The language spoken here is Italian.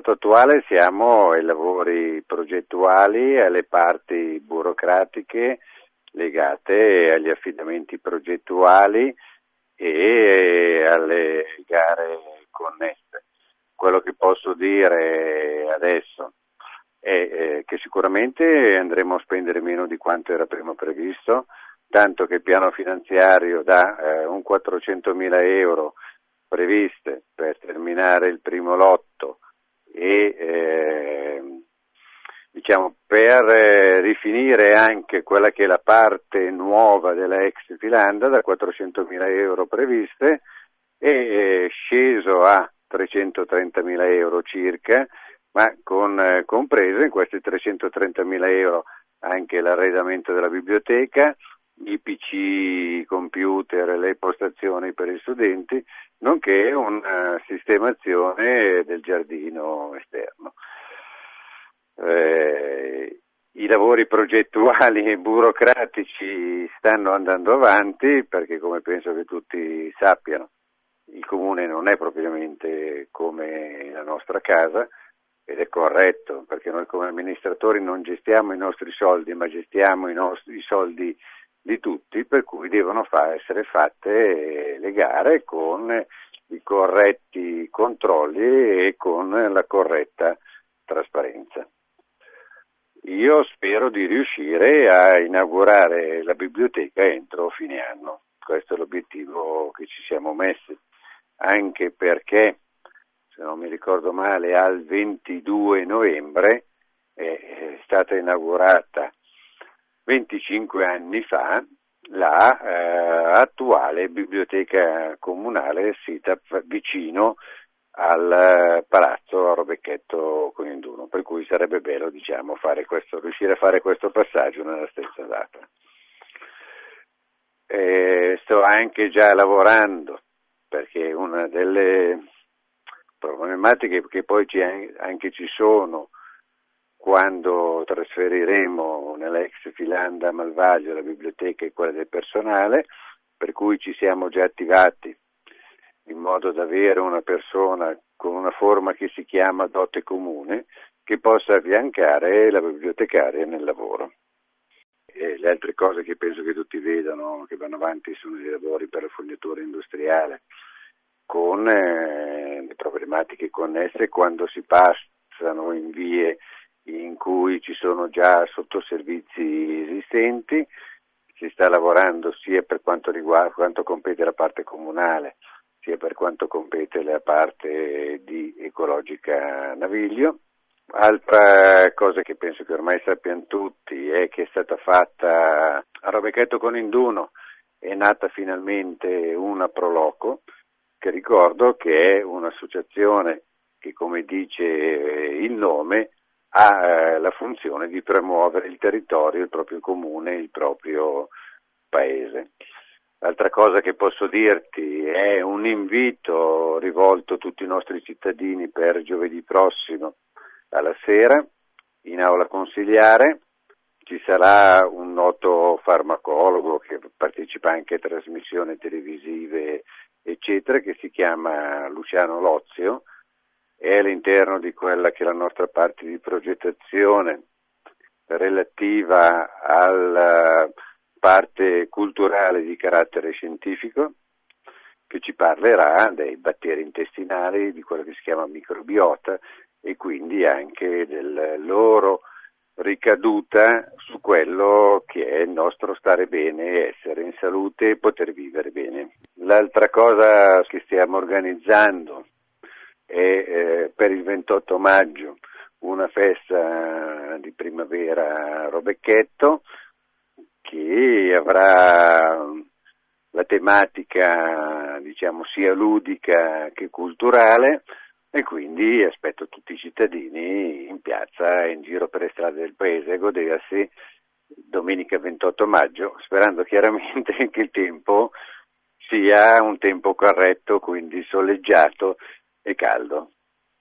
stato attuale siamo ai lavori progettuali, alle parti burocratiche legate agli affidamenti progettuali e alle gare connesse. Quello che posso dire adesso è che sicuramente andremo a spendere meno di quanto era prima previsto, tanto che il piano finanziario dà un 400.000 euro previste per terminare il primo lotto e per rifinire anche quella che è la parte nuova della ex Filanda da 400.000 euro previste e sceso a 330.000 euro circa, ma con compreso in questi 330.000 euro anche l'arredamento della biblioteca, i PC, computer, le postazioni per gli studenti, nonché una sistemazione del giardino esterno. I lavori progettuali e burocratici stanno andando avanti perché, come penso che tutti sappiano, il comune non è propriamente come la nostra casa, ed è corretto perché noi come amministratori non gestiamo i nostri soldi, ma gestiamo i soldi di tutti, per cui devono essere fatte le gare con i corretti controlli e con la corretta trasparenza. Io spero di riuscire a inaugurare la biblioteca entro fine anno, questo è l'obiettivo che ci siamo messi, anche perché, se non mi ricordo male, al 22 novembre è stata inaugurata 25 anni fa la attuale biblioteca comunale sita vicino al palazzo a Robecchetto Coninduno, per cui sarebbe bello riuscire a fare questo passaggio nella stessa data. Sto anche già lavorando perché una delle problematiche che poi anche ci sono quando trasferiremo nella ex Filanda a Malvaglio la biblioteca e quella del personale, per cui ci siamo già attivati in modo da avere una persona con una forma che si chiama dote comune che possa affiancare la bibliotecaria nel lavoro. E le altre cose che penso che tutti vedano che vanno avanti sono i lavori per la fognatura industriale, con le problematiche connesse quando si passano in vie in cui ci sono già sottoservizi esistenti. Si sta lavorando sia per quanto compete la parte comunale, sia per quanto compete la parte di Ecologica Naviglio. Altra cosa che penso che ormai sappiano tutti è che è stata fatta a Robecchetto Coninduno, è nata finalmente una Proloco, che ricordo che è un'associazione che, come dice il nome, ha la funzione di promuovere il territorio, il proprio comune, il proprio paese. L'altra cosa che posso dirti è un invito rivolto a tutti i nostri cittadini per giovedì prossimo alla sera in aula consiliare. Ci sarà un noto farmacologo che partecipa anche a trasmissioni televisive eccetera, che si chiama Luciano Lozio, è all'interno di quella che è la nostra parte di progettazione relativa alla parte culturale di carattere scientifico, che ci parlerà dei batteri intestinali, di quello che si chiama microbiota e quindi anche del loro ricaduta su quello che è il nostro stare bene, essere in salute e poter vivere bene. L'altra cosa che stiamo organizzando è per il 28 maggio una festa di primavera a Robecchetto che avrà la tematica, diciamo, sia ludica che culturale, e quindi aspetto tutti i cittadini in piazza e in giro per le strade del paese a godersi domenica 28 maggio, sperando chiaramente che il tempo sia un tempo corretto, quindi soleggiato e caldo.